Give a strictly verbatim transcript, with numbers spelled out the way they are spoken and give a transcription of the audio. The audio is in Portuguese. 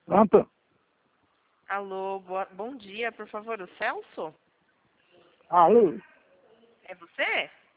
Pronto? Alô, boa, bom dia, por favor, o Celso? Alô? É você?